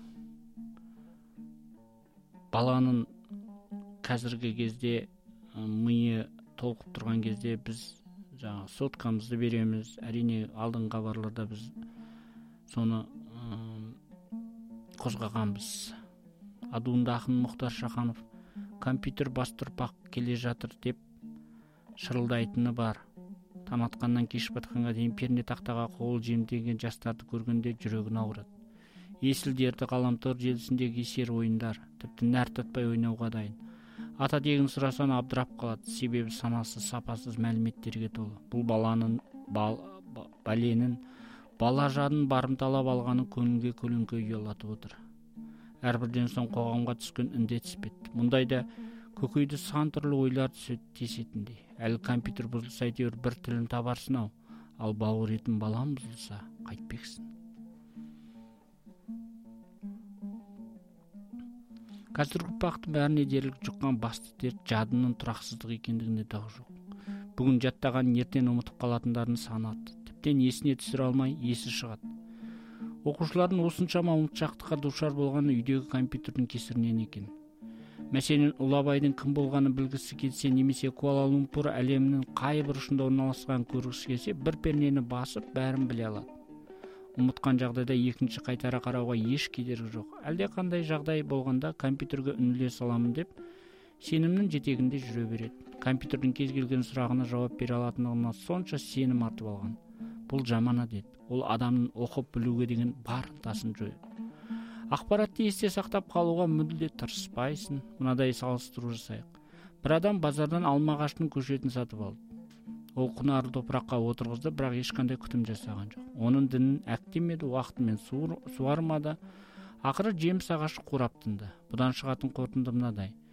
баланың қазіргі кезде ә, миы толқып тұрған кезде біз жаңа соткамызды береміз. Әрине, алдыңғы хабарларда біз соны ә, қозғағанбыз. Адуында ақын Мұхтар Шаханов компьютер бастырпақ келе жатыр деп шырылдайтыны бар. Таң атқаннан кеш батқанға дейін перне тақтаға қол жемдеген жастарды көргенде жүрегін ауырады. Есіл дерті ғаламтор желісіндегі есер ойындар, тіпті нәр татпай ойнауға дайын. Ата тегін сұрасаң абдырап қалады, себебі санасы сапасыз мәліметтерге толы. Бұл баланың бал, бәленің бала жадын барымталап алғаны көңілге көлеңке ұялатып отыр. Әрбірден соң қоғамға түскен індет іспетті. Мұндайда көкейді сан түрлі ойлар тесетіндей. Әлі компьютер бұзылса әйтеуір бір тілін табарсың ау, ал бауыр етің балам бұзылса қайтпексің. Қазіргі ұрпақтың бәріне дерлік жұққан басты дерт жадының тұрақсыздық екендігінде дау жоқ. Бүгін жаттаған ертең ұмытып қалатындарын саны артты. Тіптен есіне түсіре алмай есі шығады. Оқушылардың осыншама ұмытшақтыққа душар болғаны үйдегі компьютердің кесірінен екен. Мәселен, Ұлы Абайдың кім болғанын білгісі келсе, немесе Куала-Лумпур әлемінің қай бұрышында орналасқан көргісі келсе, бір пернені басып бәрін біле алады. Ұмытқан жағдайда екінші қайтара қарауға еш кедергі жоқ. Әлде қандай жағдай болғанда компьютерге үніле саламын деп сенімнің жетегінде жүре береді. Компьютердің кез келген сұрағына жауап бере алатындығына сонша сенім артып алған. Бұл жаман әдет. Ол адамның оқып білуге деген бар ынтасын жояды. Ақпаратты есте сақтап қалуға мүлде тырыспайсың. Мынадай салыстыру жасайық. Бір адам базардан алма ағашының көшетін сатып алды. Ол құнарлы топыраққа отырғызды, бірақ ешқандай күтім жасаған жоқ. Оның дінін әктемеді, уақытымен суармады. Ақыры жеміс ағашы қурап тынды. Бұдан шығатын қорытынды мынадай: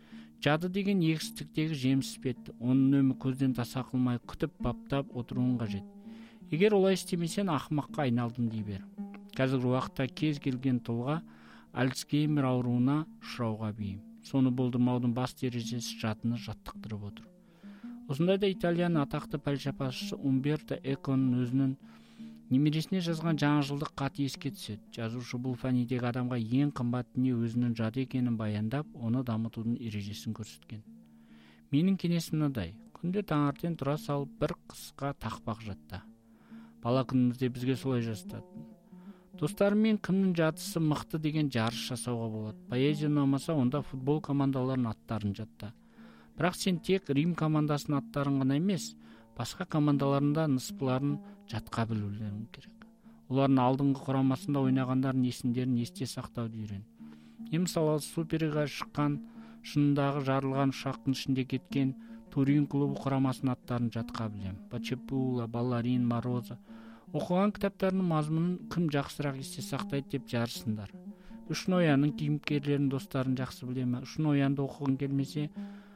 Жады деген егістіктегі жеміс іспетті. Оны үнемі көзден таса қылмай күтіп баптап отыруың қажет. Егер олай істемесең, ақымаққа айналдың дей бер. Қазіргі уақытта кез келген тұлға Альцгеймер ауруына ұшырауға бейім. Соны болдырмаудың басты ережесі жадыны жаттықтырып отыр. Осындайда Италияның атақты пәлсапасшы Умберто Эконың өзінің немересіне жазған жаңа жылдық хаты еске түседі. Жазушы бұл фәнидегі адамға ең қымбат дүние өзінің жады екенін баяндап, оны дамытудың ережесін көрсеткен. Менің кеңесім мынадай: күнде таңертең тұра салып бір қысқа тақпақ жатта. Бала күнімізде бізге солай жасатады. Достарымен кімнің жадысы мықты деген жарыс жасауға болады. Поэзия ұнамаса, онда футбол командаларының аттарын жатта. Бірақ сен тек Рим командасының аттарын ғана емес, басқа командаларында ныспыларын жатқа білулерің керек. Олардың алдыңғы құрамасында ойнағандардың есімдерін есте сақтауды үйрен. Мен мысалы Суперға шыққан, шынындағы жарылған ұшақтың ішінде кеткен Турин клубы құрамасының аттарын жатқа білем. Пачепула, Балларин, Мороза. Оқыған кітаптарының мазмұнын кім жақсырақ есте сақтайды деп жарысыңдар. Үш нояның кейіпкерлерінің достарын жақсы білемін. Үш ноянды оқыған келмесе,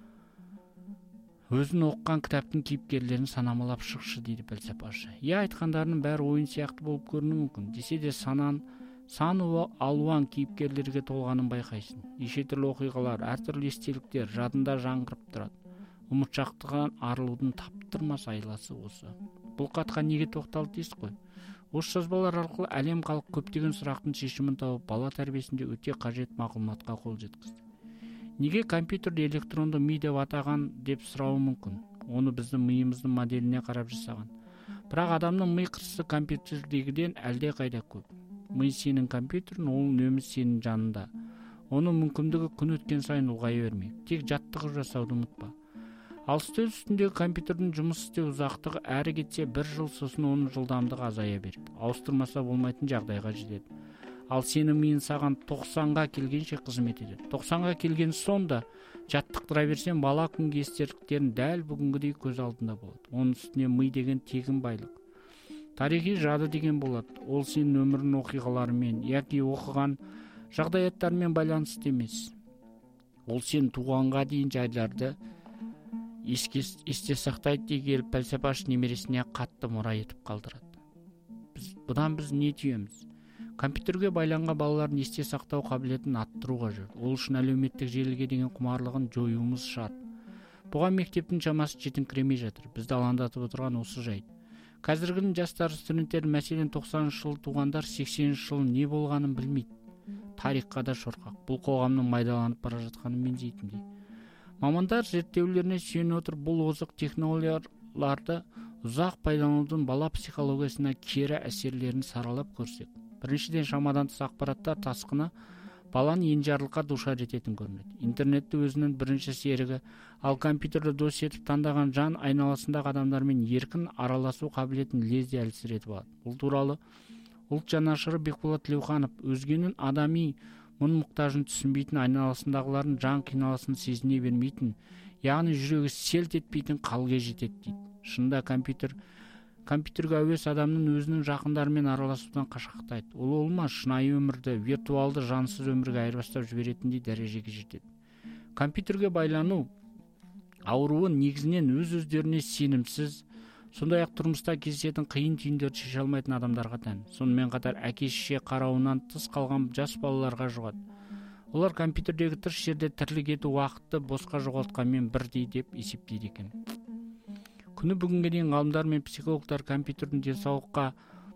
өзін оқыған кітаптың кейіпкерлерін санамалап шықшы дейді пәлсапашы. Иә, айтқандарының бәрі ойын сияқты болып көрінуі мүмкін. Десе де санан сан алуан кейіпкерлерге толғанын байқайсың. Неше түрлі оқиғалар, әртүрлі естеліктер жадында жаңғырып тұрады. Ұмытшақтықтан арылудың таптырмас айласы осы. Бұл хатқа неге тоқталды дейсіз ғой? Осы жазбалар арқылы әлем халық көптеген сұрақтың шешімін тауып, бала тәрбиесінде өте қажет мағлұматқа қол жеткізді. Неге компьютерді электронды ми деп атаған деп сұрауы мүмкін. Оны біздің миымыздың моделіне қарап жасаған. Бірақ адамның ми қырысы компьютердегіден әлде қайда көп. Ми сенің компьютерің, ол үнемі сенің жанында. Оның мүмкіндігі күн өткен сайын ұлғая бермек. Тек жаттығып жасауды ұмытпа. Ал үстел үстіндегі компьютердің жұмыс істеу ұзақтығы әрі кетсе бір жыл, сосын оның жылдамдығы азая береді. Ауыстырмаса болмайтын жағдайға жетеді. Ал сенің миың саған тоқсанға келгенше қызмет етеді. тоқсанға келген сонда жаттықтыра берсен, бала күнгі естеліктерін дәл бүгінгідей көз алдында болады. Оның үстіне ми деген тегін байлық. Тарихи жады деген болады. Ол сенің өмірің оқиғаларымен яки оқыған жағдаяттармен байланысты емес. Ол сен туғанға дейін жайларды еске есте сақтайды дей келіп, пәлсапашы немересіне қатты мұра етіп қалдырады. Біз бұдан біз не түйеміз? Компьютерге байланған балалардың есте сақтау қабілетін арттыруға жүр. Ол үшін әлеуметтік желіге деген құмарлығын жоюымыз шарт. Бұған мектептің шамасы жетіңкіремей жатыр. Бізді алаңдатып отырған осы жайт. Қазіргінің жастар студенттер, мәселен тоқсаныншы жылы туғандар сексенінші жылы не болғанын білмейді. Тарихқа да шорқақ. Бұл қоғамның майдаланып бара жатқанын меңзейтіндей. Мамандар зерттеулеріне сүйене отырып, бұл озық технологияларды ұзақ пайдаланудың бала психологиясына кері әсерлерін саралап көрсек. Біріншіден, шамадан тыс ақпараттар тасқыны баланы енжарлыққа душар ететін көрінеді. Интернетті өзінің бірінші серігі, ал компьютерді дос етіп таңдаған жан айналасындағы адамдармен еркін араласу қабілетін лезде әлсіретіп алады. Бұл туралы ұлт жанашыры Бекболат Тілеуханов өзгенің адами мұң мұқтажын түсінбейтін, айналасындағылардың жан қиналасын сезіне бермейтін, яғни жүрегі селт етпейтін қалге жетеді дейді. Шынында компьютер компьютерге әуес адамның өзінің жақындарымен араласудан қашқақтайды. Ол олмас шынайы өмірді виртуалды жансыз өмірге айырбастап жіберетіндей дәрежеге жетеді. Компьютерге байлану ауруы негізінен өз-өздеріне сенімсіз, сондай-ақ тұрмыста кездесетін қиын түйіндерді шеше алмайтын адамдарға тән. Сонымен қатар әке-шеше қарауынан тыс қалған жас балаларға жұғады. Олар компьютердегі тырс жерде тірлік ету уақытты босқа жоғалтқанмен бірдей деп есептейді екен. Күні бүгінге дейін ғалымдар мен психологтар компьютердің денсаулыққа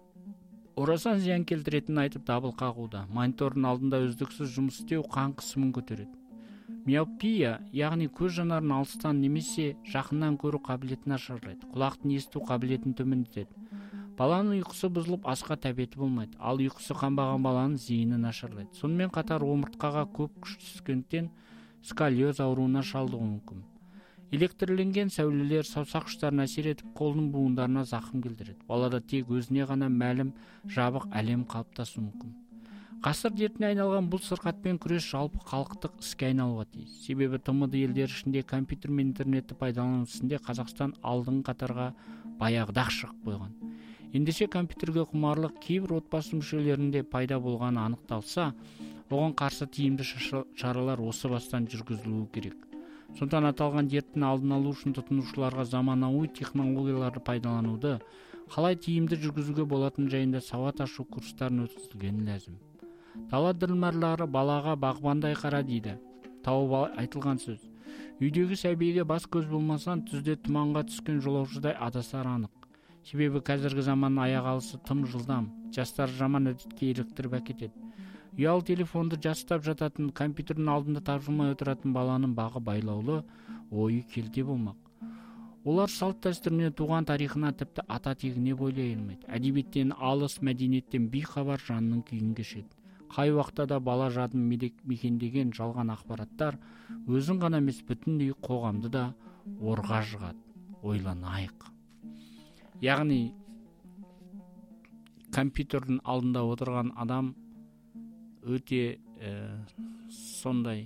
орасан зиян келтіретінін айтып дабыл қағуда. Монитордың алдында үздіксіз жұмыс істеу қан қысымын көтереді. Миопия, яғни көз жанарын алыстан немесе жақыннан көру қабілетін нашарлайды. Құлақтың есту қабілетін төмендетеді. Баланың ұйқысы бұзылып, асқа тәбеті болмайды. Ал ұйқысы қанбаған баланың зейіні нашарлайды. Сонымен қатар омыртқаға көп күш түскендіктен сколиоз ауруына шалдығуы мүмкін. Электрленген сәулелер саусақ ұштарына әсер етіп, қолының буындарына зақым келтіреді. Балада тек өзіне ғана мәлім жабық әлем қалыптасуы мүмкін. Ғасыр дертіне айналған бұл сырқатпен күрес жалпы халықтық іске айналуға тиіс. Себебі тмд елдері ішінде компьютер мен интернетті пайдалану ісінде Қазақстан алдыңғы қатарға баяғыда-ақ шығып қойған. Ендеше компьютерге құмарлық кейбір отбасы мүшелерінде пайда болғаны анықталса, оған қарсы тиімді шаралар осы бастан жүргізілуі керек. Сондықтан аталған дерттің алдын алу үшін тұтынушыларға заманауи технологияларды пайдалануды қалай тиімді жүргізуге болатын жайында сауат ашу курстарын өткізілгені ләзім. Дала ділмарлары балаға бағбандай қара дейді. Тауып айтылған сөз. Үйдегі сәбиге бас көз болмасан, түзде тұманға түскен жолаушыдай адасар анық. Себебі қазіргі заманның аяқ алысы тым жылдам, жастар жаман әдетке еліктіріп әкетеді. Ұялы телефонды жастап жататын, компьютердің алдында тапжылмай отыратын баланың бағы байлаулы, ойы келте болмақ. Олар салт дәстүріне, туған тарихына, тіпті ата тегіне бойлай алмайды. Әдебиеттен алыс, мәдениеттен бейхабар жанның күйін кешеді. Қай уақытта да бала жадын мекендеген жалған ақпараттар өзін ғана емес бүтіндей қоғамды да орға жығады. Ойланайық. Яғни компьютердің алдында отырған адам өте ә, сондай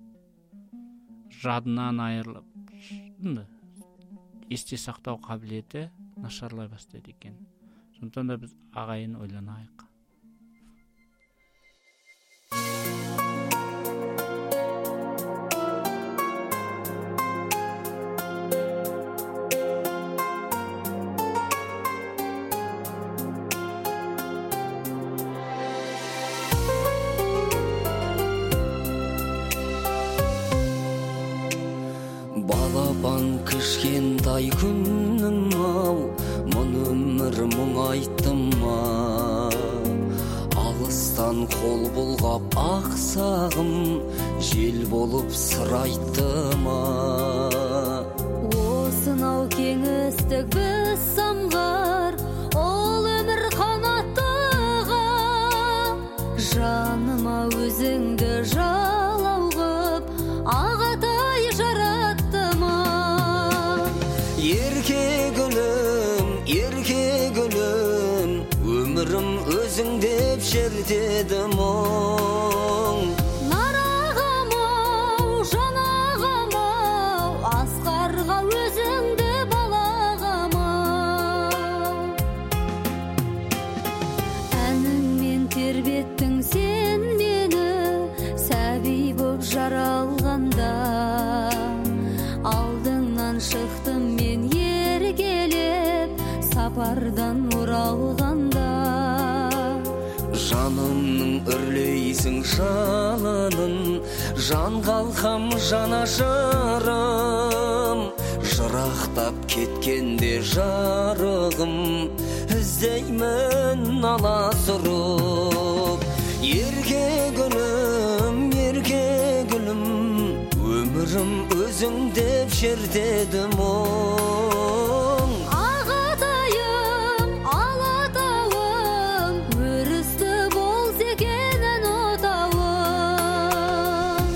жадынан айырылып есте сақтау қабілеті нашарлай бастайды екен. Сондықтан да біз ағайын ойланайық. Балапан кішкентай күннің ау, мұн өмір мұң айттым ма. Алыстан қол бұлғап ақсағым, жел болып сыр айтты ма. Осынау кеңістік біз самғар, ол өмір қанаттыға. Жаныма өзіңді жалау қып, ағатай жаратты ма. Ерке гүлім, ерке гүлім, өмірім өзің деп шертеді мұң. Нарағам-ау, жанағам-ау, асқарға өзіңді балағам-ау. Әніңмен тербеттің сен мені, сәби боп жаралғанда. Алдыңнан шықтым мен еркелеп, сапардан оралғанда. Жанымның үрлейсің жалынын, жан қалқам жанашырым. Жырақтап кеткенде жарығым, іздеймін аласұрып. Ерке гүлім, ерке гүлім, өмірім өзің деп шертеді мұң. Ағатайым, алатауым, өрісті бол секенін отауым.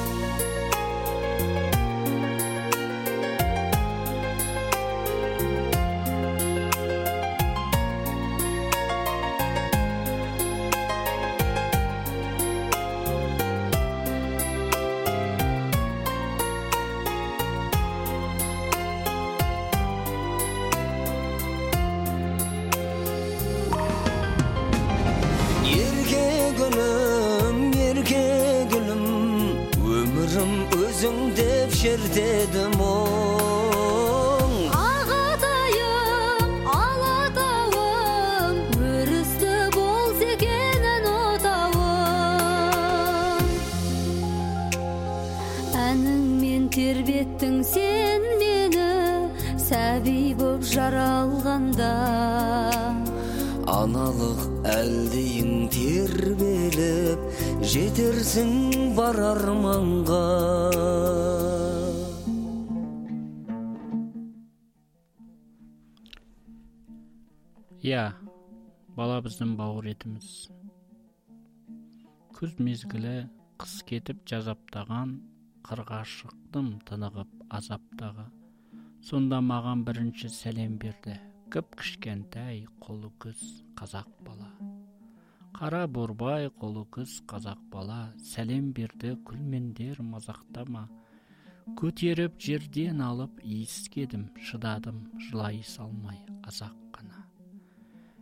Өзің деп шертеді мұң. Ағатайым, алатауым, өрісті бол секенін отауым. Әніңмен тербеттің сен мені, сәби боп жаралғанда. Аналық әлдейін тербеліп, жетерсің бар арманға. Я, бала біздің бауыр етіміз. Күз мезгілі қыс кетіп жазаптаған, қырға шықтым тынығып азаптағы. Сонда маған бірінші сәлем берді, кіп кішкентай қолы күз қазақ бала. Қара борбай қолы күз қазақ бала, сәлем берді күлмендер мазақтама. Көтеріп жерден алып иіскедім, шыдадым жылай салмай азақ қана.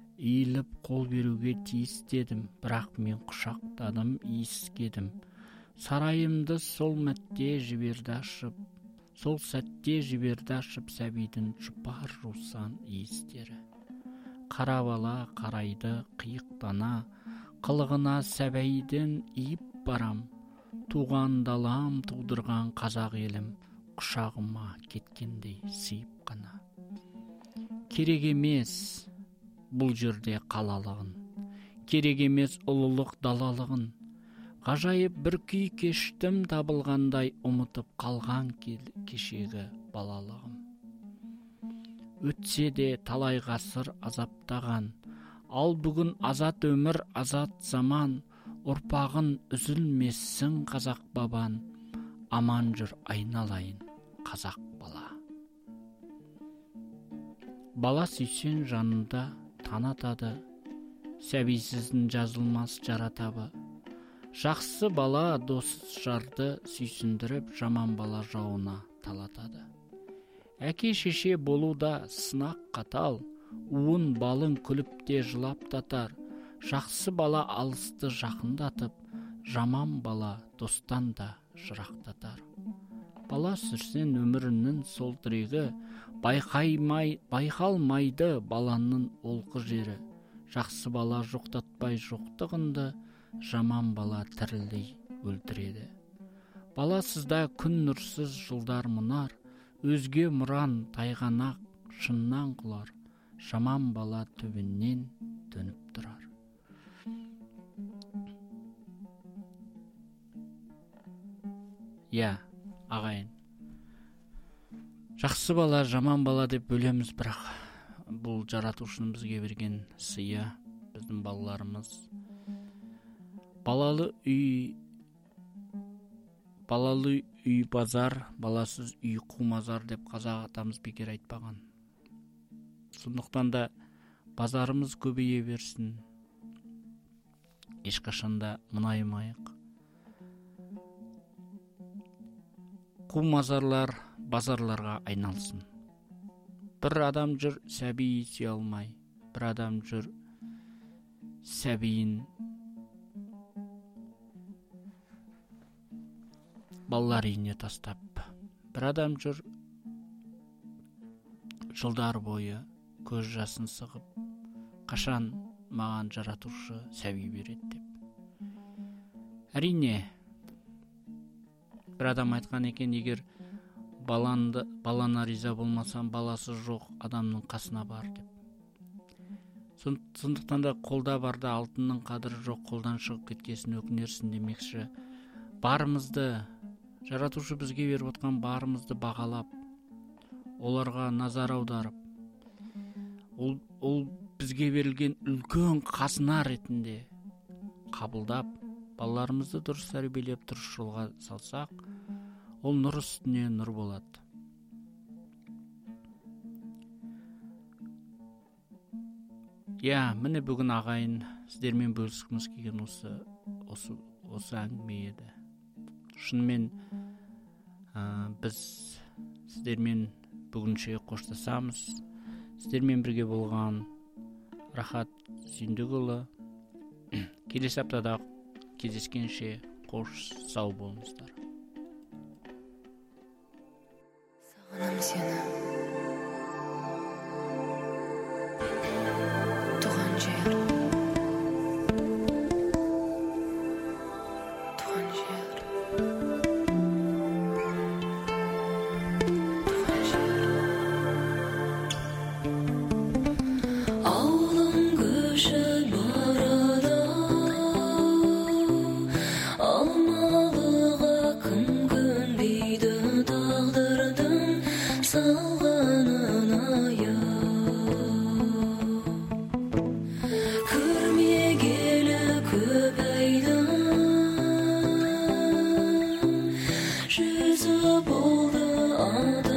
Иіліп қол беруге тиіс дедім, бірақ мен құшақтадым иіскедім. Сарайымды сол мәтте жіберді ашып, сол сәтте жіберді ашып сәбидің жұпар жусан иістері. Қара бала қарайды қиықтана, қылығына сәбәйден иіп барам, туған далам тудырған қазақ елім, құшағыма кеткендей сыйып қана. Керек емес бұл жерде қалалығын, керек емес ұлылық далалығын, ғажайып бір күй кештім табылғандай ұмытып қалған кешегі балалығым. Өтсе де талай ғасыр азаптаған, ал бүгін азат өмір, азат заман, ұрпағын үзілмессің қазақ бабан, аман жүр айналайын қазақ бала. Бала сүйсен жанында танатады, сәбисіздің жазылмас жаратабы. Жақсы бала дос жарды сүйсіндіріп, жаман бала жауына талатады. Әке шеше болуда сынақ қатал, уын балын күліпте жылап татар. Жақсы бала алысты жақындатып, жаман бала достан да жырақтатар. Бала сүрсен өмірінің сол тірегі, байқаймай, байқалмайды баланың олқы жері. Жақсы бала жоқтатпай жоқтығынды, жаман бала тірілдей өлтіреді. Баласызда күн нұрсыз жылдар мұнар, өзге мұран тайғанақ шыннан құлар, жаман бала төбеннен төніп тұрар. Я, ағайын, жақсы бала, жаман бала деп бөлеміз, бірақ бұл жаратушының бізге берген сыйы, біздің балаларымыз. Балалы үй, балалы үй базар, баласыз үй қумазар деп қазақ атамыз бекер айтпаған. Сондықтан да базарымыз көбейе берсін, ешқашанда мұнаймайық. Қумазарлар базарларға айналсын. Бір адам жүр сәби сүйе алмай, бір адам жүр сәбиін балалар үйіне тастап, бір адам жүр жылдар бойы көз жасын сығып, қашан маған жаратушы сәби береді деп. Әрине, бір адам айтқан екен, егер баланды, балана риза болмасам, баласы жоқ адамның қасына бар деп. Сондықтан да қолда барда алтынның қадірі жоқ, қолдан шығып кеткесін өкінерсін демекші. Барымызды, жаратушы бізге беріп отқан барымызды бағалап, оларға назар аударып, ол, ол бізге берілген үлкен қазына ретінде қабылдап, балаларымызды дұрыс тәрбиелеп дұрыс жолға салсақ, ол нұр үстіне нұр болады. Я, міне бүгін ағайын сіздермен бөліскіміз келген осы осы осы әңгіме еді. Шынымен ә, біз сіздермен бүгінше қоштасамыз. Сіздермен бірге болған Рахат Сүйіндікұлы. Келесі аптада кездескенше қош сау болыңыздар. Сағынам сені, туған жер, туған жер, туған жер. Ауылым көшіп барады, алмалыға кім көнбейді, тағдырдың салғанын аяп. Көрмегелі көп айдың, жүзі болды адам.